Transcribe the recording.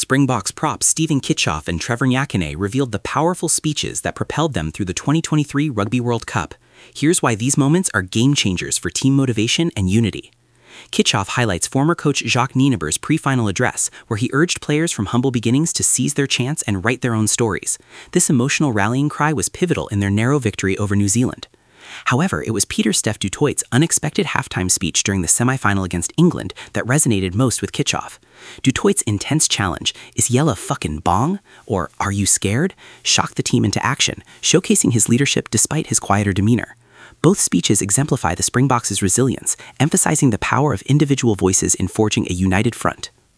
Springboks props Stephen Kitchoff and Trevor Nyakane revealed the powerful speeches that propelled them through the 2023 Rugby World Cup. Here's why these moments are game changers for team motivation and unity. Kitchoff highlights former coach Jacques Nienaber's pre-final address, where he urged players from humble beginnings to seize their chance and write their own stories. This emotional rallying cry was pivotal in their narrow victory over New Zealand. However, it was Pieter-Steph du Toit's unexpected halftime speech during the semi-final against England that resonated most with Kitchoff. Du Toit's intense challenge, "Is yella fucking bong?" or "Are you scared?" shocked the team into action, showcasing his leadership despite his quieter demeanor. Both speeches exemplify the Springboks' resilience, emphasizing the power of individual voices in forging a united front.